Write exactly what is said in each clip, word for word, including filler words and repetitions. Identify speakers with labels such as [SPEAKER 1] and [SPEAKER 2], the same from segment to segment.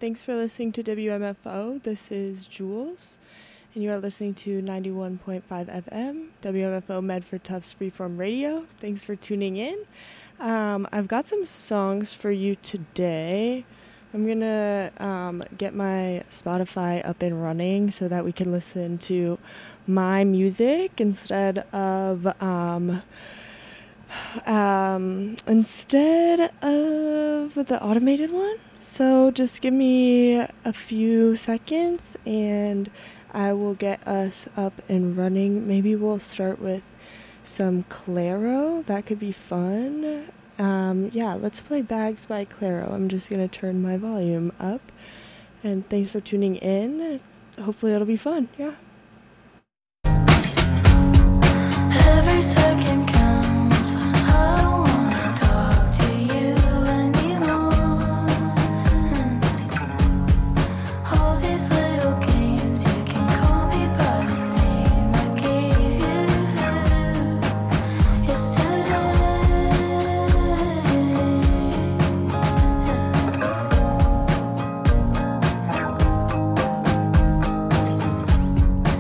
[SPEAKER 1] Thanks for listening to W M F O. This is Jules, and you are listening to ninety-one point five F M, W M F O Medford Tufts Freeform Radio. Thanks for tuning in. Um, I've got some songs for you today. I'm going to um, get my Spotify up and running so that we can listen to my music instead of um, um, instead of the automated one. So just give me a few seconds and I will get us up and running. Maybe we'll start with some Clairo. That could be fun. Um, yeah, let's play Bags by Clairo. I'm just going to turn my volume up. And thanks for tuning in. Hopefully it'll be fun. Yeah.
[SPEAKER 2] Every second counts. I don't wanna talk to you anymore. All these little games, you can call me by the name I gave you. It's today.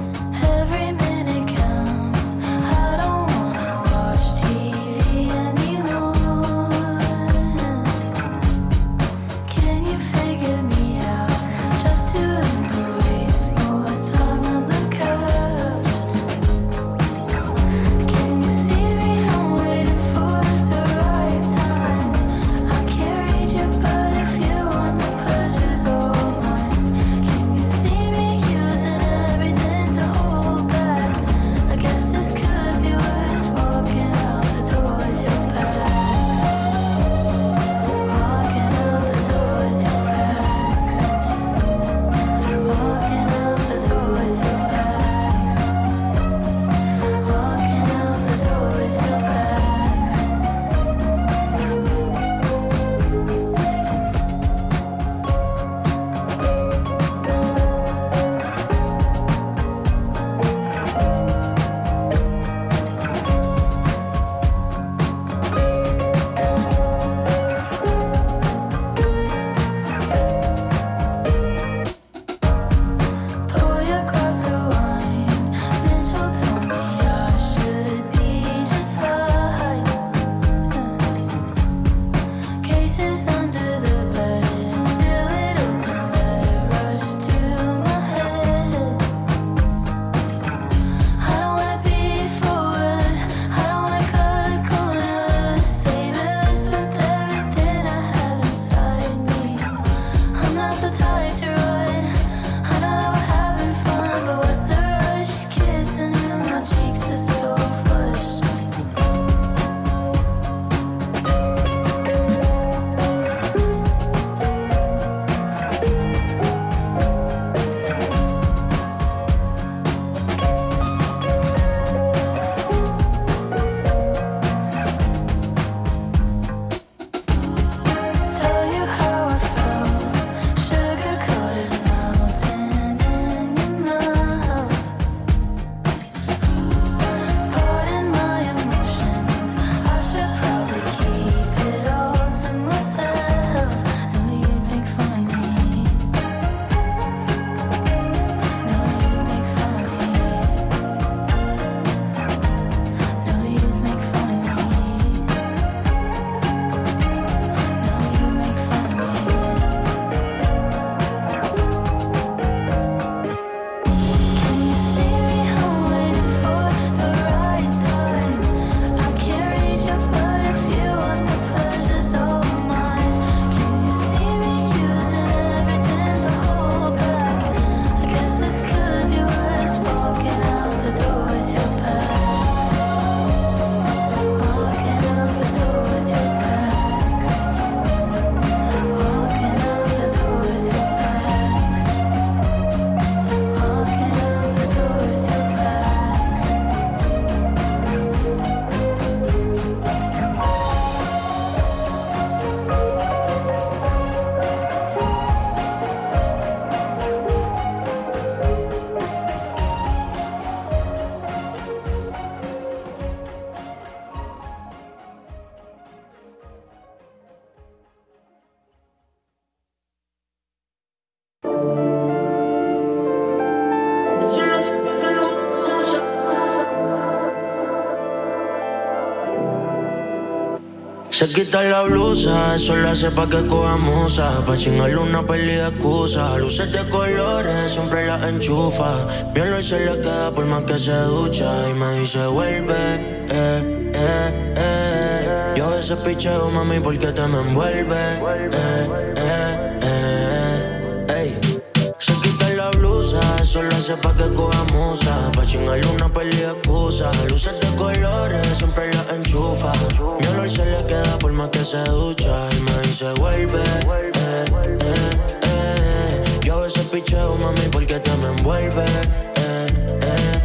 [SPEAKER 3] Se quita la blusa, eso lo hace pa' que coja musa. Pa' chingarle una peli de excusa. Luces de colores, siempre las enchufa. Mi olor se le queda por más que se ducha. Y me dice vuelve, eh, eh, eh. Yo a veces picheo, mami, porque te me envuelve, eh, eh, eh. Ey. Se quita la blusa, eso lo hace pa' que coja musa. Pa' chingarle una peli de excusa. Luces de colores, siempre las enchufa. Mi olor se le queda por más que se ducha. Y me dice vuelve, eh, eh, eh. Yo a veces picheo, mami, porque te me envuelve, eh, eh,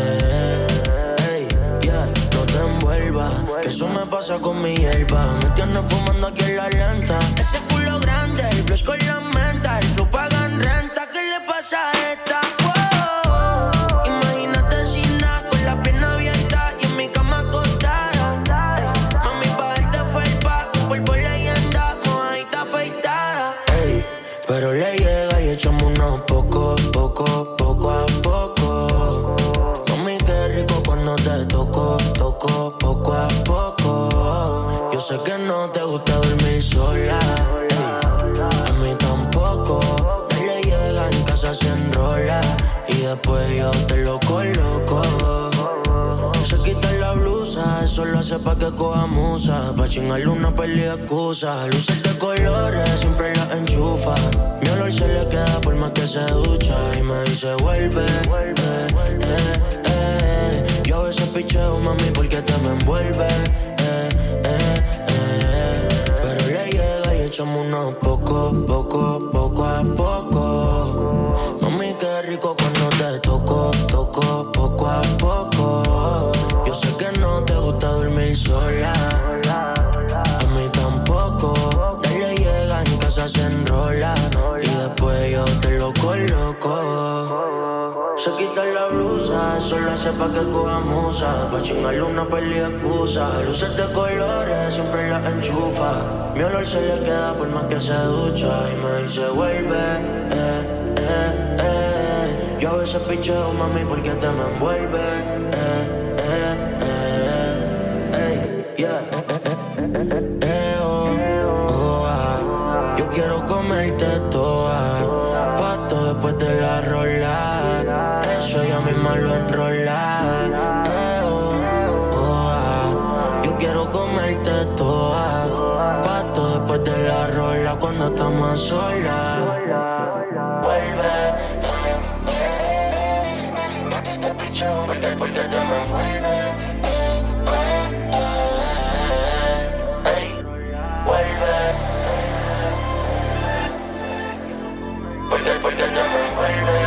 [SPEAKER 3] eh. Ey, yeah, no te envuelvas, que eso me pasa con mi hierba. Me tienes fumando aquí en la lenta. Ese culo grande, el blush con la menta. El flow pagan renta, ¿qué le pasa a esta? Wow. Imagínate sin nada, con la pierna abierta y en mi cama acostada. Ey, mami, pa' verte felpa, polvo leyenda, mojadita afeitada. Ey, pero le llega y echamos unos poco, poco, poco a poco. Mami, qué rico cuando te toco, toco, poco a poco. Yo sé que no te gusta dormir sola, ey, a mí tampoco. Dale, llega en casa, se enrola y después yo te lo coloco. Se quita la blusa, eso lo hace pa' que coja musa. Pa' chingarle una peli de excusa. Luces de colores, siempre las enchufa. Mi olor se le queda por más que se ducha. Y me dice vuelve, eh, eh, eh. Yo a veces picheo, mami, porque te me envuelve, eh, eh, eh. Pero le llega y echamos unos poco, poco, poco a poco. Mami, qué rico cuando te toco, toco, poco a poco. Yo sé que no te gusta dormir sola, a mí tampoco. Dale, llega en casa, se enrola y después yo te lo coloco. Se quita la blusa, eso lo hace pa' que coja musa. Pa' chingarle una peli de excusa. Luces de colores, siempre las enchufa. Mi olor se le queda por más que se ducha. Y me dice vuelve, eh, eh, eh. Yo a veces picheo, mami, porque te me envuelve, eh, eh, eh. Ey, yeah, eh, eh, eh, eh, eh, eh, oh, oh, ah. Yo quiero comerte toda, pato después de la rola. Eso ella misma lo enrola, eh, oh, oh, ah. Yo quiero comerte toda, pato después de la rola cuando estamos solas. Vuelve, porque, porque te me envuelve, ey, vuelve, porque, porque te me envuelve.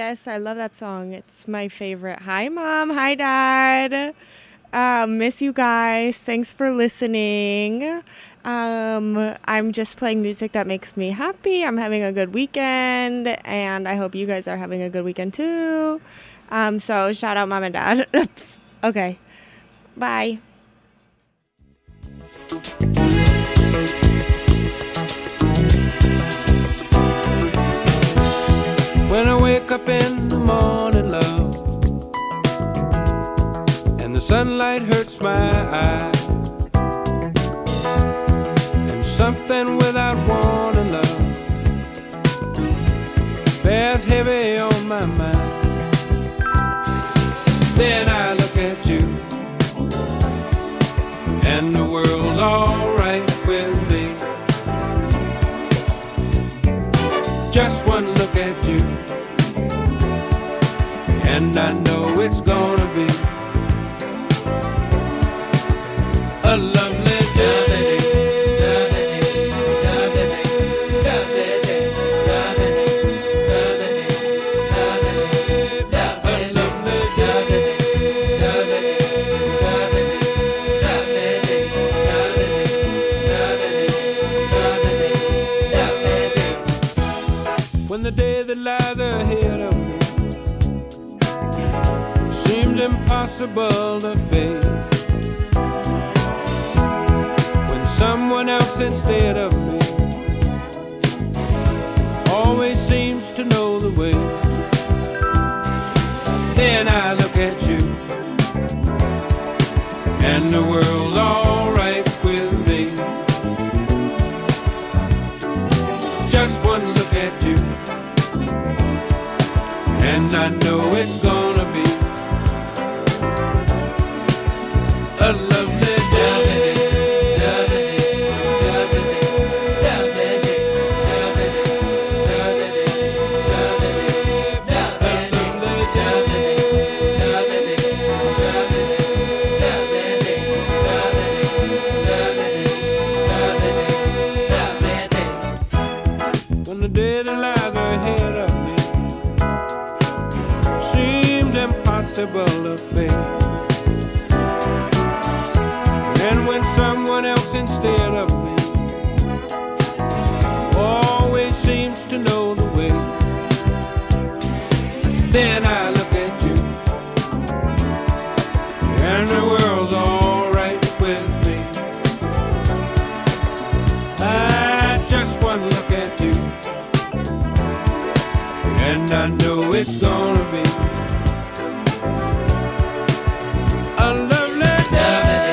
[SPEAKER 1] Yes, I love that song. It's my favorite. Hi, Mom. Hi, Dad. Uh, miss you guys. Thanks for listening. Um, I'm just playing music that makes me happy. I'm having a good weekend, and I hope you guys are having a good weekend too. Um, so shout out Mom and Dad. Okay. Bye.
[SPEAKER 4] When I wake up in the morning, love, and the sunlight hurts my eyes, and something without warning, love, bears heavy on my mind. Then I look at you, and the world's alright with me. Just one look at you, and I know it's gonna be a lovely day. When the day that lies ahead of me seems impossible to face, when someone else instead of me always seems to know the way, then I look at you, and the world's alright with me. Just one look at you, and I know it's gonna be a lovely day. When the day that lies ahead of me seemed impossible to face, and when someone else instead of me always seems to know the way, then I look at you, and the world's alright with me. I just one look at you, and I know it's gonna be a lovely day.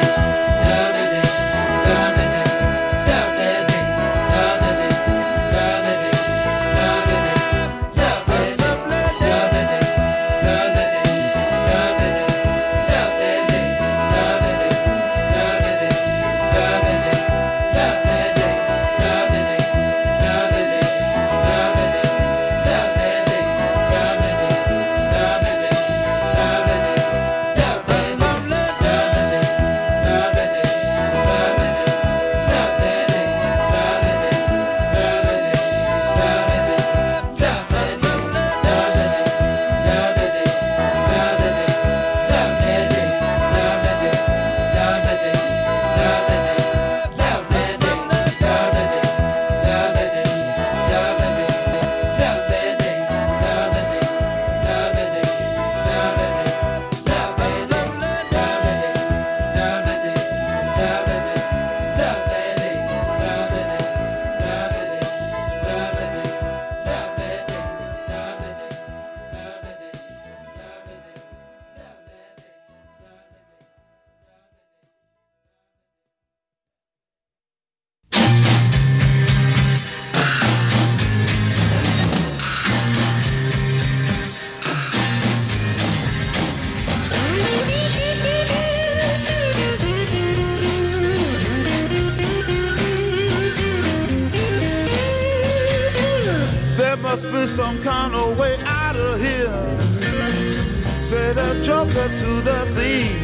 [SPEAKER 5] Must be some kind of way out of here, said a joker to the thief.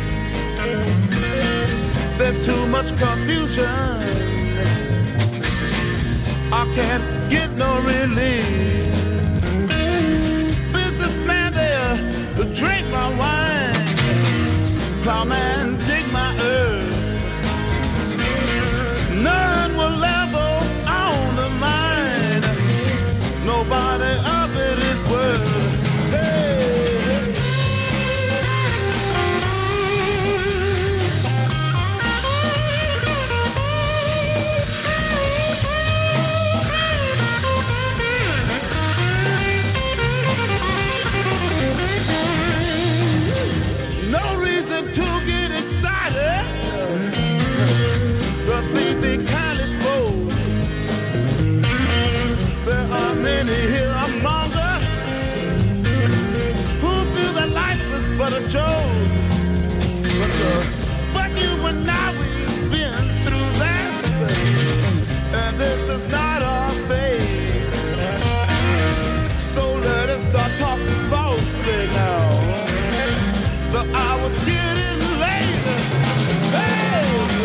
[SPEAKER 5] There's too much confusion, I can't get no relief. Business businessman there to drink my wine, plowman dig my earth. None will ever own the mine. Nobody of it is worth. Hey. To get excited, the thieving kind is full. There are many here among us who feel that life is but a joke. But, uh, but you and I, we've been through that, and this is not our fate. So let us start talking falsely now. The hour's getting late. Hey!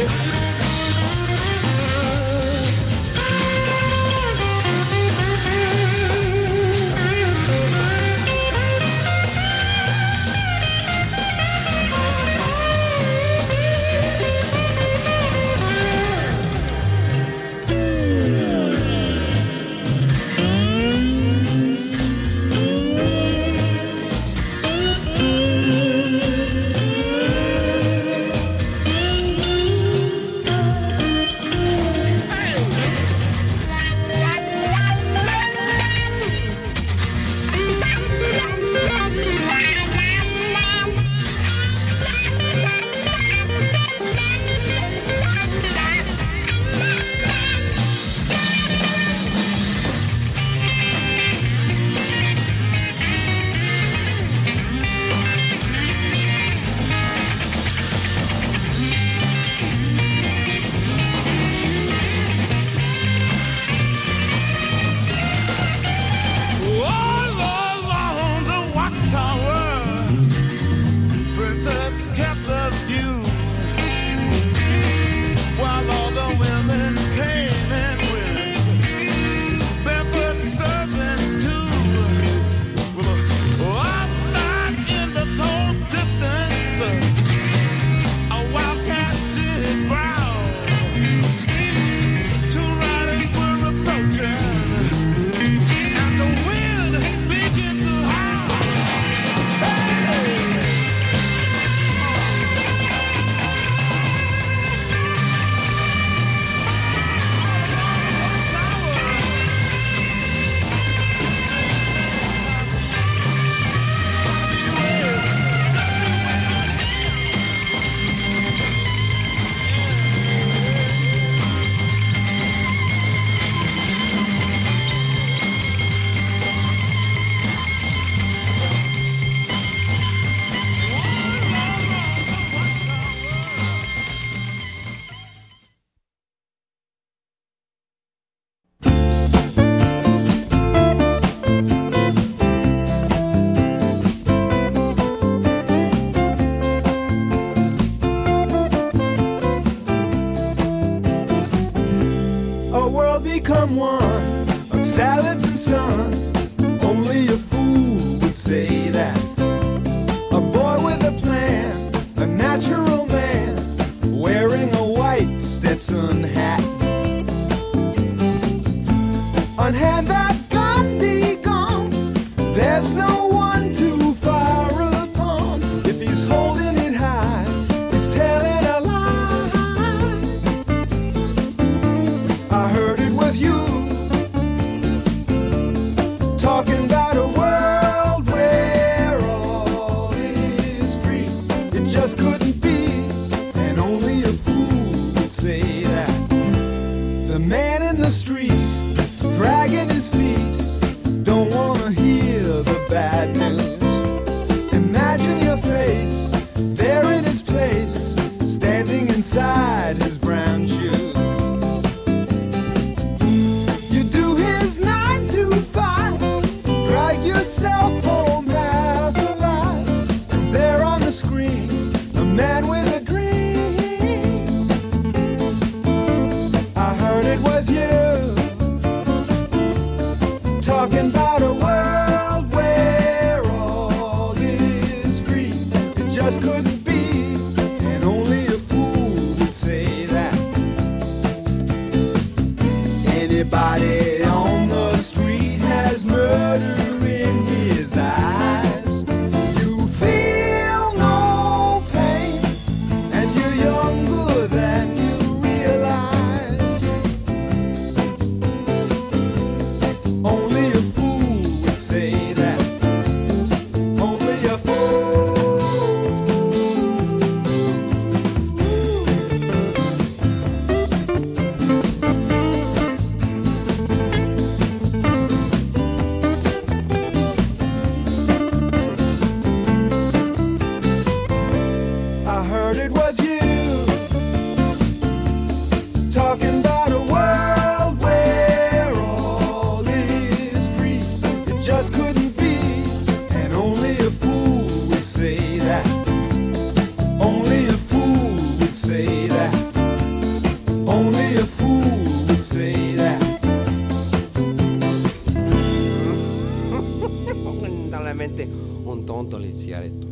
[SPEAKER 6] Become one of salads and sun. Only a fool would say that. A boy with a plan, a natural man, wearing a white Stetson hat. On hand that gun be gone, there's no one to fire upon. If he's holding it high, he's telling a lie. I heard it was you talking about a world where all is free. It just couldn't be, and only a fool would say that. The man in the street dragging his feet, don't wanna hear the bad news. Imagine your face, there in his place, standing inside his brown shoes. You do his nine to five, drag yourself home half alive, and there on the screen, a man with a dream. I heard it was you. talking about a world where all is free. It just couldn't be, and only a fool would say that. Only a fool would say that. Only a fool would say that.
[SPEAKER 7] Lamentablemente un tonto al iniciar esto.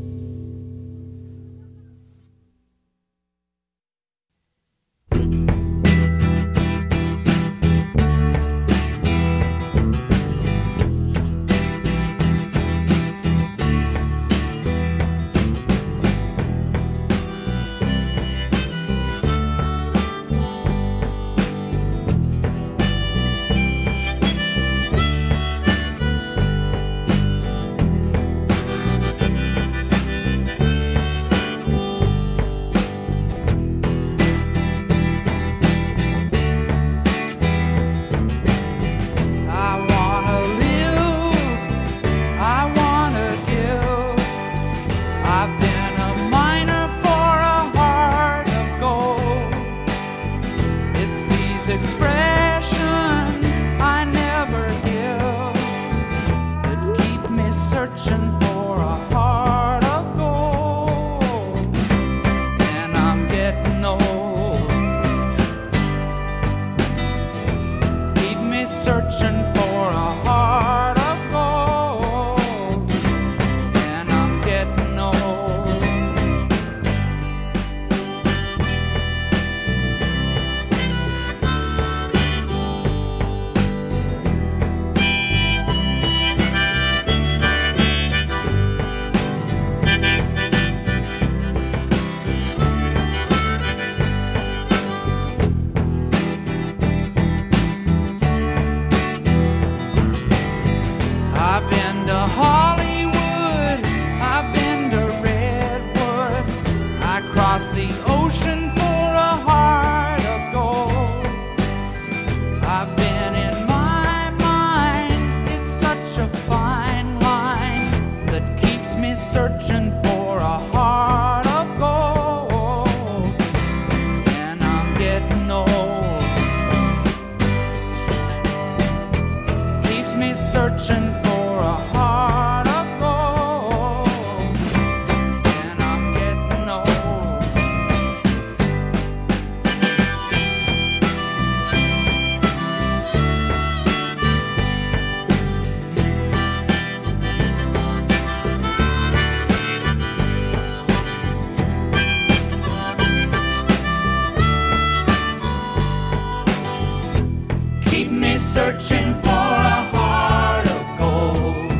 [SPEAKER 8] Searching for a heart of gold.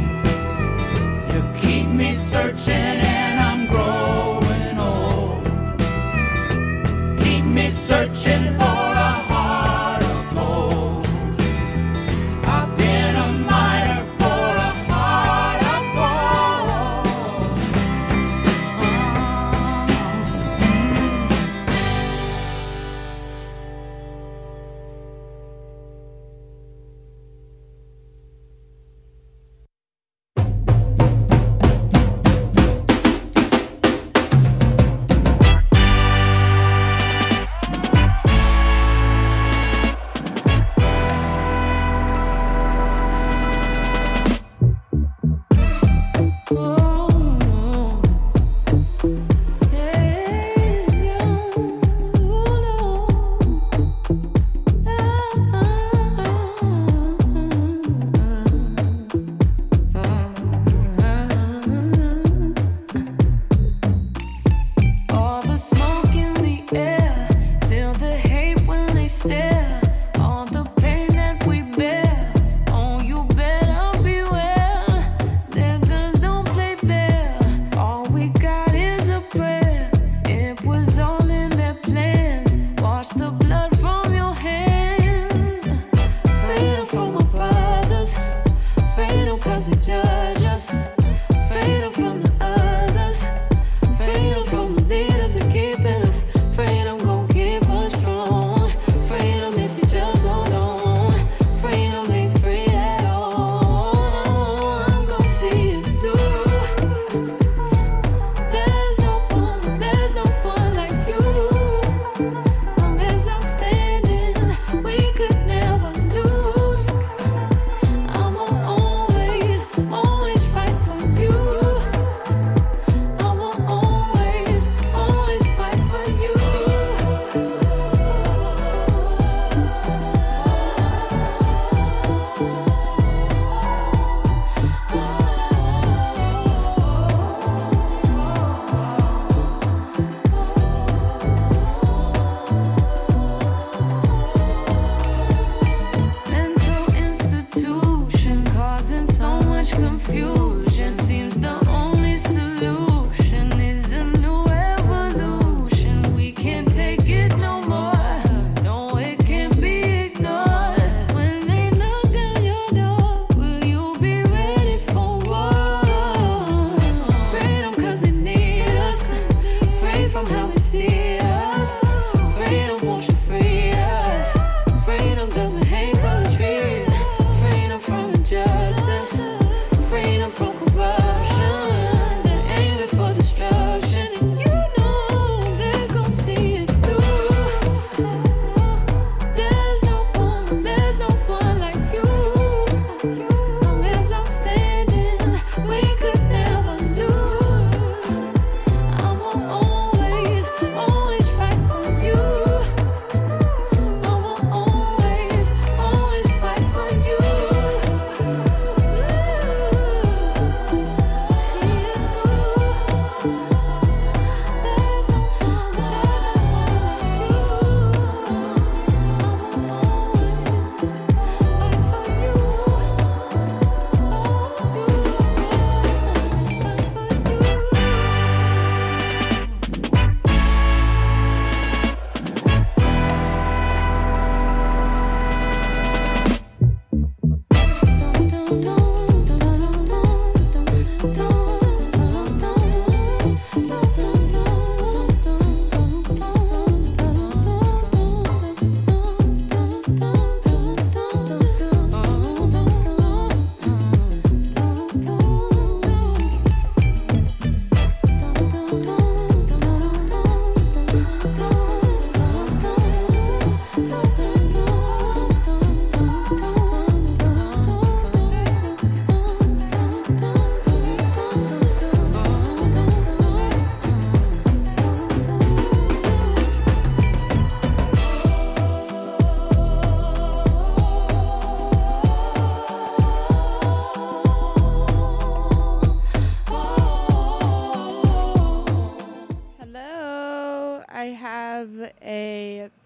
[SPEAKER 8] You keep me searching and I'm growing old. Keep me searching for a heart of gold. I've been a miner for a heart of gold.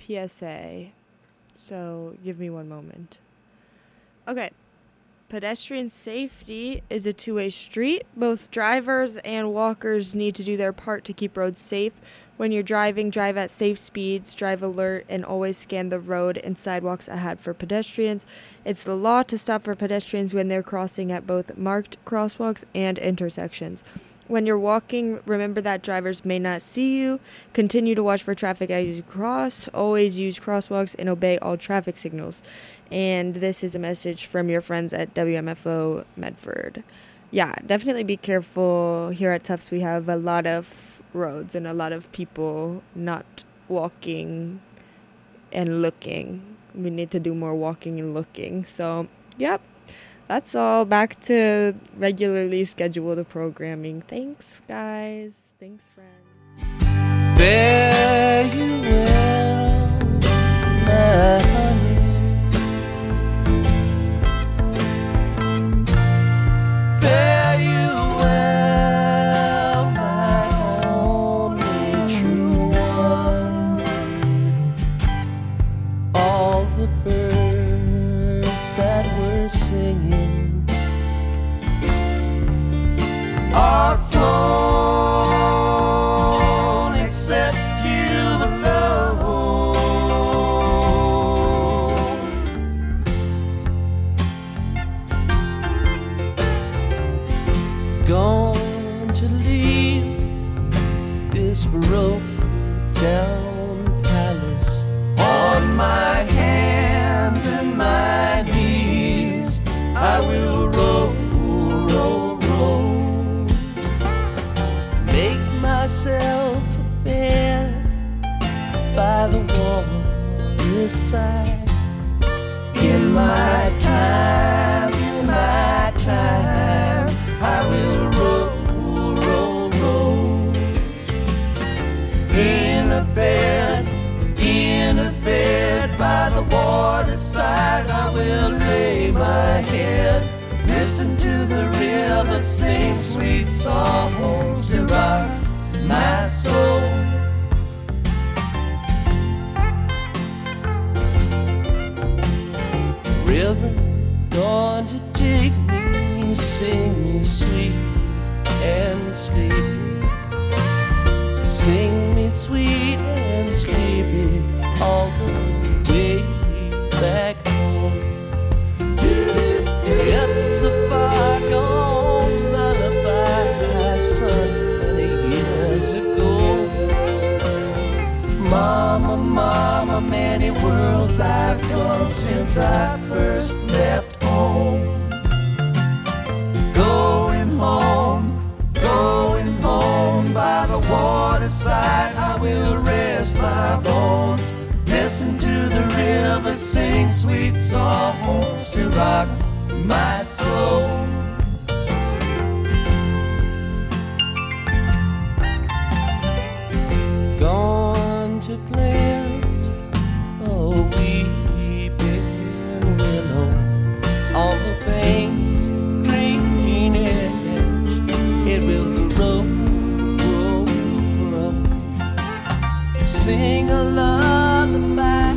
[SPEAKER 1] P S A. So give me one moment. Okay. Pedestrian safety is a two-way street. Both drivers and walkers need to do their part to keep roads safe. When you're driving, drive at safe speeds, drive alert, and always scan the road and sidewalks ahead for pedestrians. It's the law to stop for pedestrians when they're crossing at both marked crosswalks and intersections. When you're walking, remember that drivers may not see you. Continue to watch for traffic as you cross. Always use crosswalks and obey all traffic signals. And this is a message from your friends at W M F O Medford. Yeah, definitely be careful. Here at Tufts, we have a lot of roads and a lot of people not walking and looking. We need to do more walking and looking. So, yep. That's all. Back to regularly scheduled programming. Thanks, guys. Thanks, friends.
[SPEAKER 9] Fare you well, my honey. Fare you well, my only true one. All the birds that were singing are flown, except you alone. Gone to leave this broke down palace on my hands and my knees. I will roll, roll, roll. Make myself a bed by the waterside. In my time, in my time, I will roll, roll, roll. In a bed, in a bed by the waterside, I will lay my head. Listen to the river sing sweet songs to rock my soul. River, gone to take me, sing me sweet and sleepy. Sing me sweet and sleepy all the way back home. It's a far gone lullaby sung many years ago. Mama, mama, many worlds I've come since I first left home. Going home, going home by the waterside, I will rest my bones. Listen to the river sing sweet songs to rock my soul. Gone to plant a weeping willow on the bank's green edge. It will grow, grow, grow. Sing a lullaby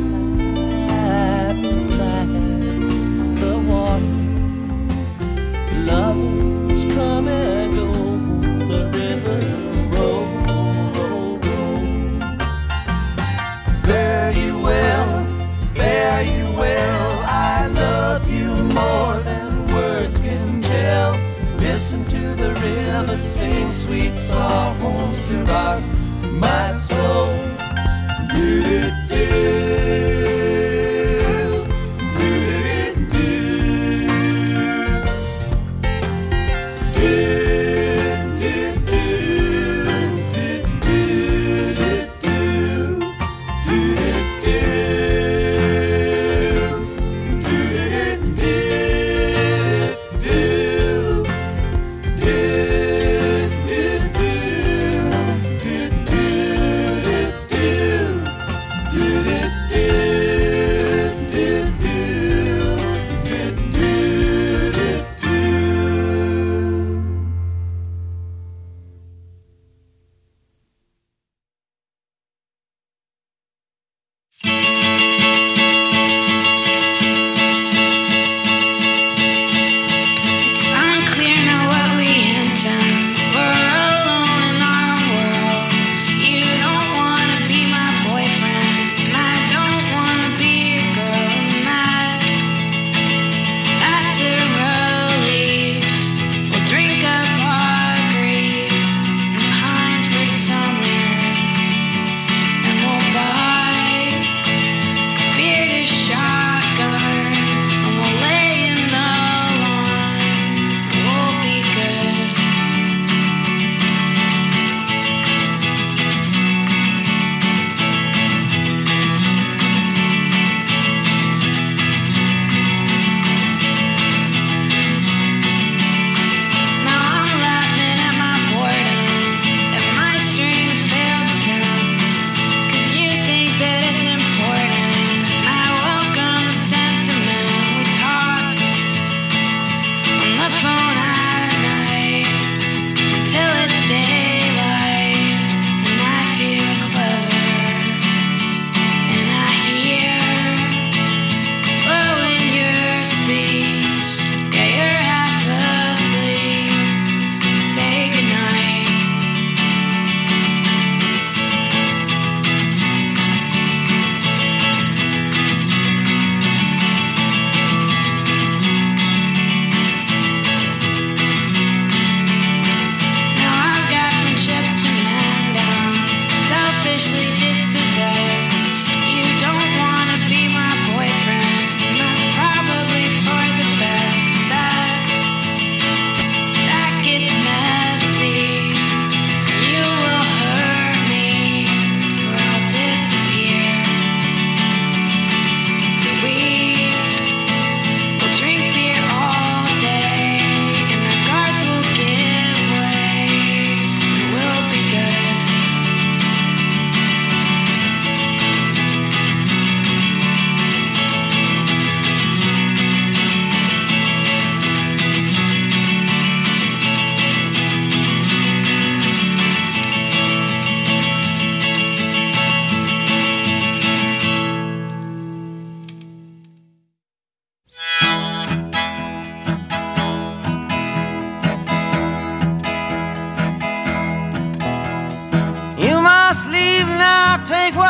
[SPEAKER 9] beside the water. Lovers come and go, the river roll, roll, roll. Fare you well, fare you well, I love you more than words can tell. Listen to the river sing sweet songs to rock my soul. Do-do-do. Do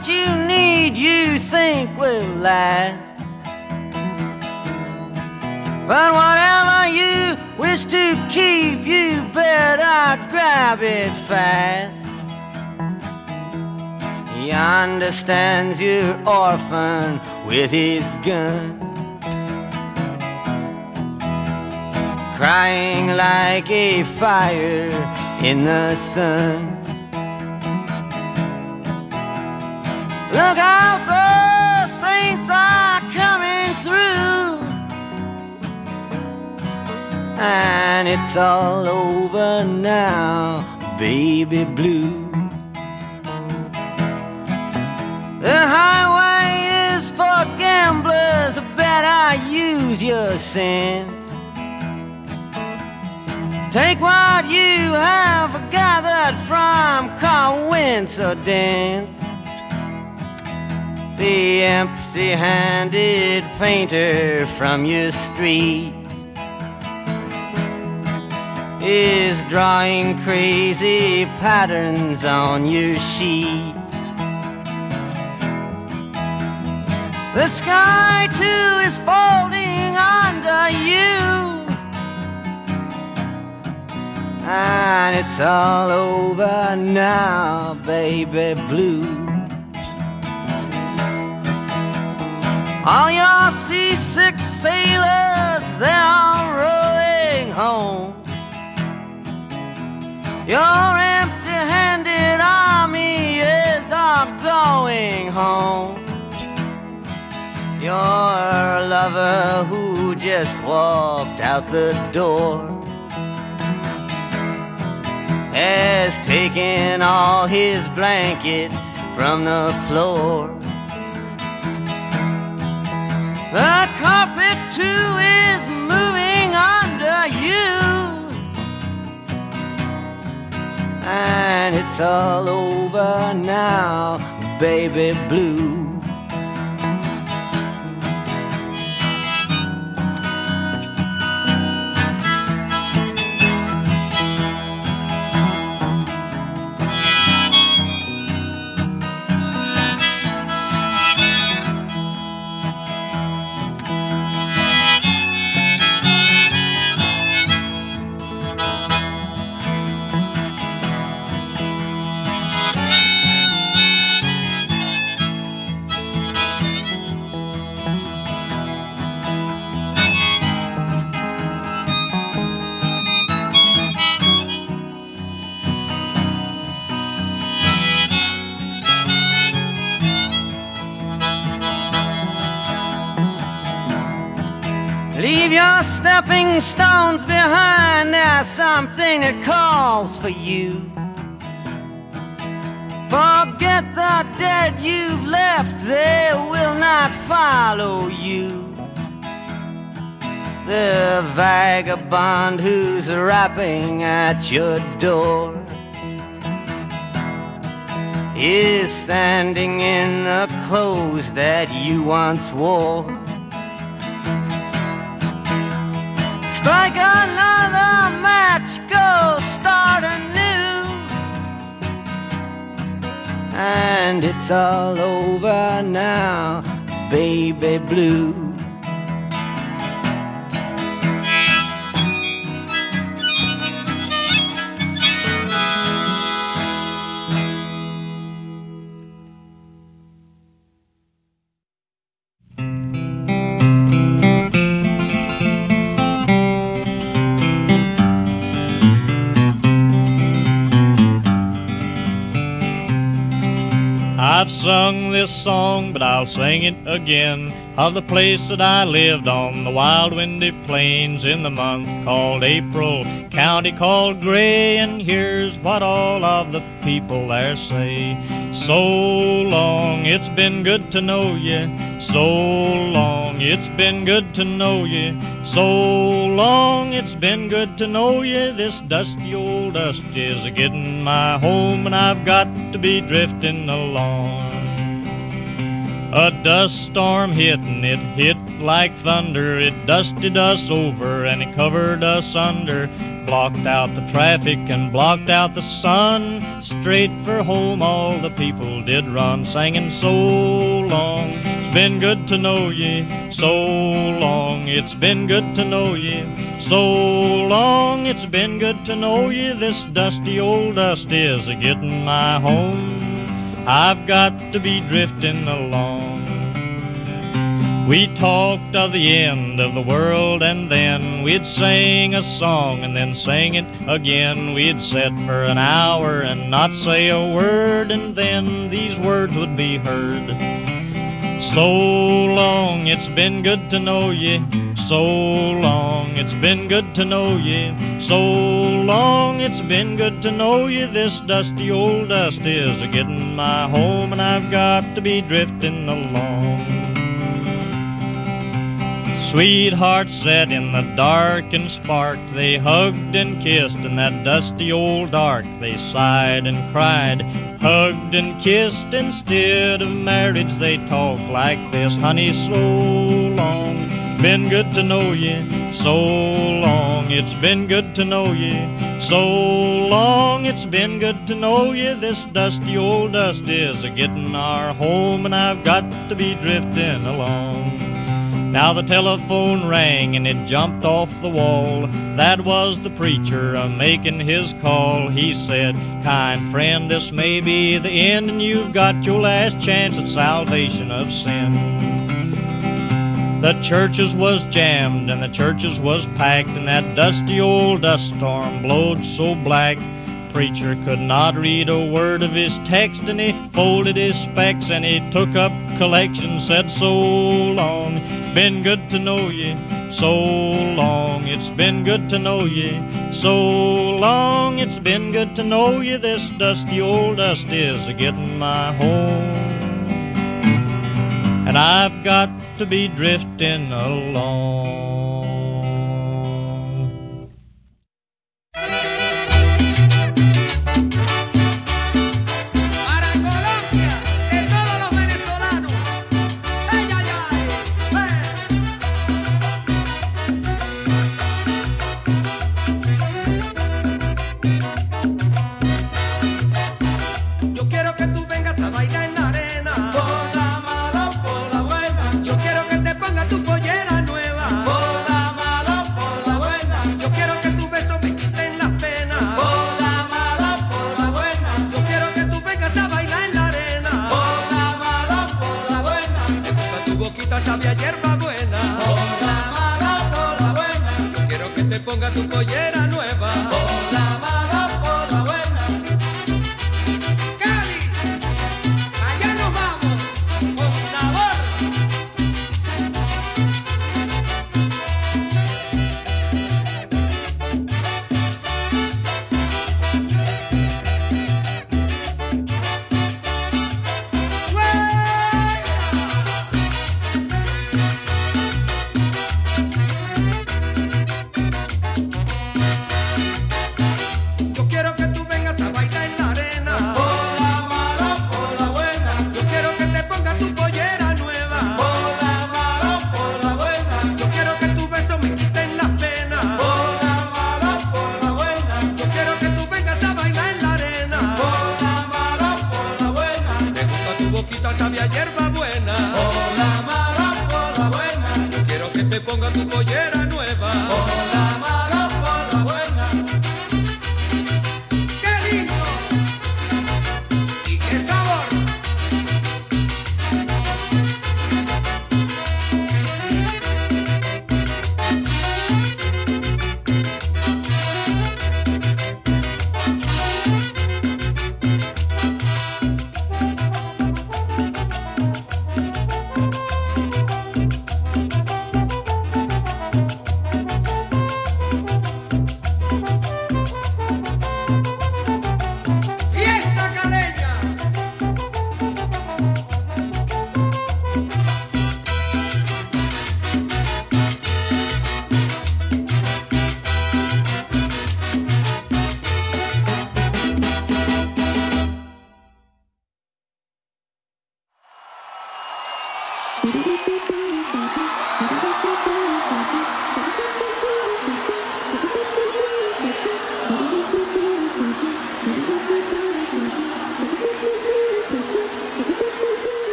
[SPEAKER 9] what you need you think will last. But whatever you wish to keep, you better grab it fast. He understands your orphan with his gun, crying like a fire in the sun. Look out, the saints are coming through, and it's all over now, baby blue. The highway is for gamblers, better use your sense. Take what you have gathered from coincidence. The empty-handed painter from your streets is drawing crazy patterns on your sheets. The sky too is folding under you, and it's all over now, baby blue. All your seasick sailors, they're all rowing home. Your empty-handed army is all going home. Your lover who just walked out the door has taken all his blankets from the floor. The carpet too is moving under you, and it's all over now, baby blue. Leave your stepping stones behind, there's something that calls for you. Forget the dead you've left, they will not follow you. The vagabond who's rapping at your door is standing in the clothes that you once wore. Strike another match, go start anew, and it's all over now, baby blue.
[SPEAKER 10] I've sung this song, but I'll sing it again, of the place that I lived on, the wild windy plains in the month called April, county called Gray, and here's what all of the people there say. So long, it's been good to know you, so long, it's been good to know you, so long, it's been good to know you. This dusty old dust is a-getting my home, and I've got to be drifting along. A dust storm hit and it hit like thunder. It dusted us over and it covered us under. Blocked out the traffic and blocked out the sun. Straight for home all the people did run, singing so long. It's been good to know ye, so long. It's been good to know ye, so long. It's been good to know ye. This dusty old dust is a-getting my home. I've got to be drifting along. We talked of the end of the world, and then we'd sing a song and then sing it again. We'd sit for an hour and not say a word, and then these words would be heard. So long, it's been good to know ye. So long, it's been good to know ye. So long, it's been good to know ye. This dusty old dust is a-getting my home, and I've got to be drifting along. Sweethearts sat in the dark and sparked. They hugged and kissed in that dusty old dark. They sighed and cried, hugged and kissed. Instead of marriage they talked like this. Honey, so long, been good to know ye. So long, it's been good to know ye. So long, it's been good to know ye. This dusty old dust is a-getting our home, and I've got to be drifting along. Now the telephone rang and it jumped off the wall. That was the preacher a-making his call. He said, kind friend, this may be the end, and you've got your last chance at salvation of sin. The churches was jammed and the churches was packed, and that dusty old dust storm blowed so black. Preacher could not read a word of his text, and he folded his specs and he took up collection, said so long, been good to know ye. So long, it's been good to know ye. So long, it's been good to know ye. This dusty old dust is a-getting my home, and I've got to be drifting along.
[SPEAKER 9] Sabia hierba buena, por la mala, por la buena. Yo quiero que te ponga tu pollera nueva, por la mala, por la buena. Cali, allá nos vamos, con sabor.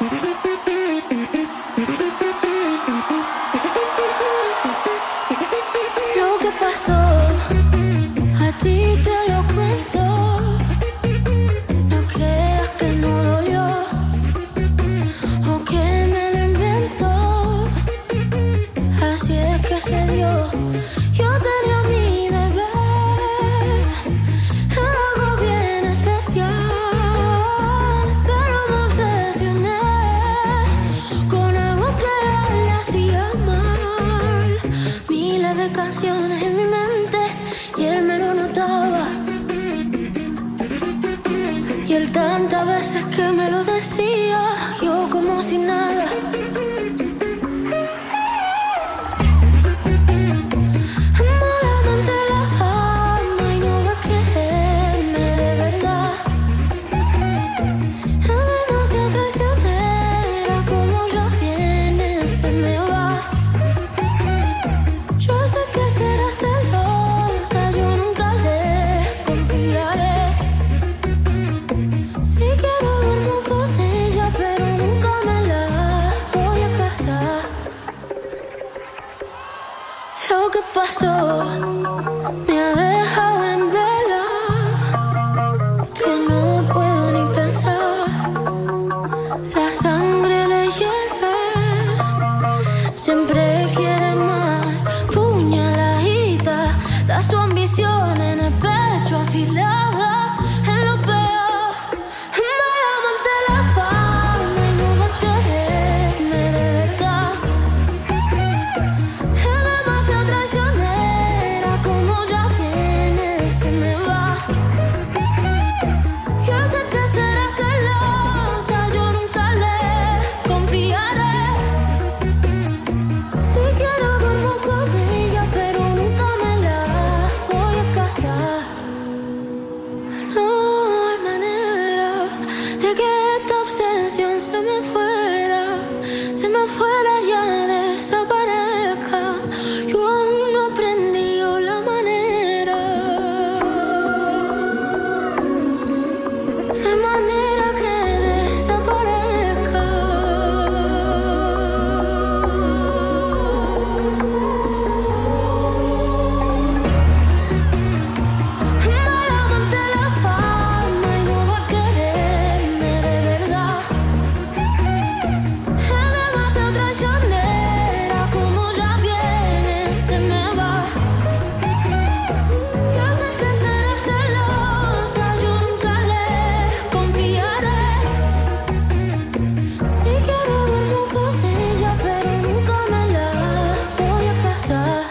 [SPEAKER 2] Lo que pasó, a ti te lo cuento. No creas que no dolió o que me lo invento. Así es que se dio. Yo tenía a mi bebé, era algo bien especial, pero me obsesioné con algo que a él le hacía mal. Miles de canciones en mi mente y él me lo notaba. Y él tantas veces que me lo decía, yo como si nada. Malamente la fama y no va a quererme de verdad. Es demasiado traicionera, como ya viene, se me va. Yo sé que será celosa, yo nunca le confiaré. Si quiero duermo con ella, pero nunca me la voy a casar. Lo que pasó me ha dejado en vela, que no puedo ni pensar. La sangre le hierve, siempre quiere más. Puñaladita, da su ambición en el pecho afilada. En lo peor, malamente la fama y no va a quererme de verdad. Es demasiado traicionera, como ya viene, se me va. Yo sé que será celosa, yo nunca le confiaré. Si quiero duermo con ella, pero nunca me la voy a casar. No hay manera de que esta obsesión se me fuera, se me fuera ya desaparezca. Yo aún no aprendí la manera. No hay manera que desaparezca. Malamente la fama y no va a quererme de verdad. Es demasiado traicionera, como ya viene, se me va. Yo sé que será celosa, yo nunca le confiaré. Si quiero duermo con ella, pero nunca me la voy a casar.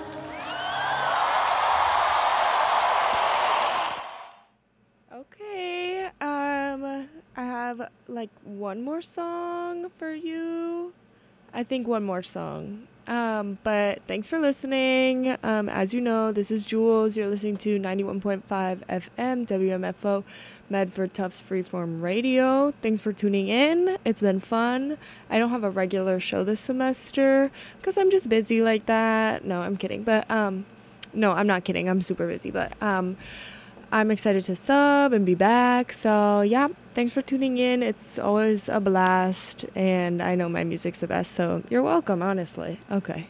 [SPEAKER 1] Okay, um, I have like one more song for you. I think one more song. Um, but thanks for listening. Um, as you know, this is Jules. You're listening to ninety-one point five F M, W M F O, Medford Tufts Freeform Radio. Thanks for tuning in. It's been fun. I don't have a regular show this semester because I'm just busy like that. No, I'm kidding. But, um, no, I'm not kidding. I'm super busy. But, um, I'm excited to sub and be back. So, yeah, thanks for tuning in. It's always a blast, and I know my music's the best, so you're welcome, honestly. Okay.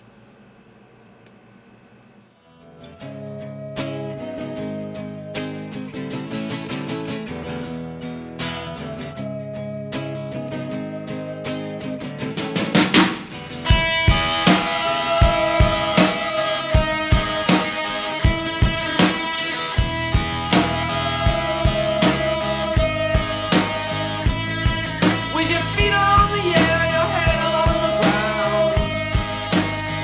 [SPEAKER 11] With your feet on the air, your head on the ground.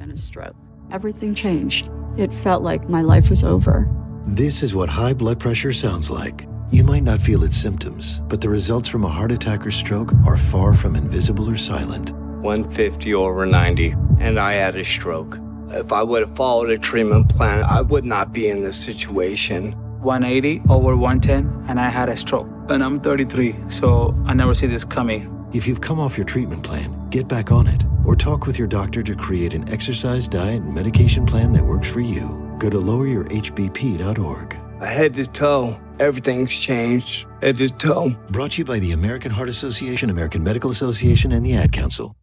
[SPEAKER 11] a stroke. Everything changed. It felt like my life was over.
[SPEAKER 12] This is what high blood pressure sounds like. You might not feel its symptoms, but the results from a heart attack or stroke are far from invisible or silent.
[SPEAKER 13] one fifty over ninety, and I had a stroke. If I would have followed a treatment plan, I would not be in this situation.
[SPEAKER 14] one eighty over one ten, and I had a stroke. And I'm thirty-three, so I never see this coming.
[SPEAKER 12] If you've come off your treatment plan, get back on it, or talk with your doctor to create an exercise, diet, and medication plan that works for you. Go to lower your h b p dot org.
[SPEAKER 13] Head to toe, everything's changed. Head to toe.
[SPEAKER 12] Brought to you by the American Heart Association, American Medical Association, and the Ad Council.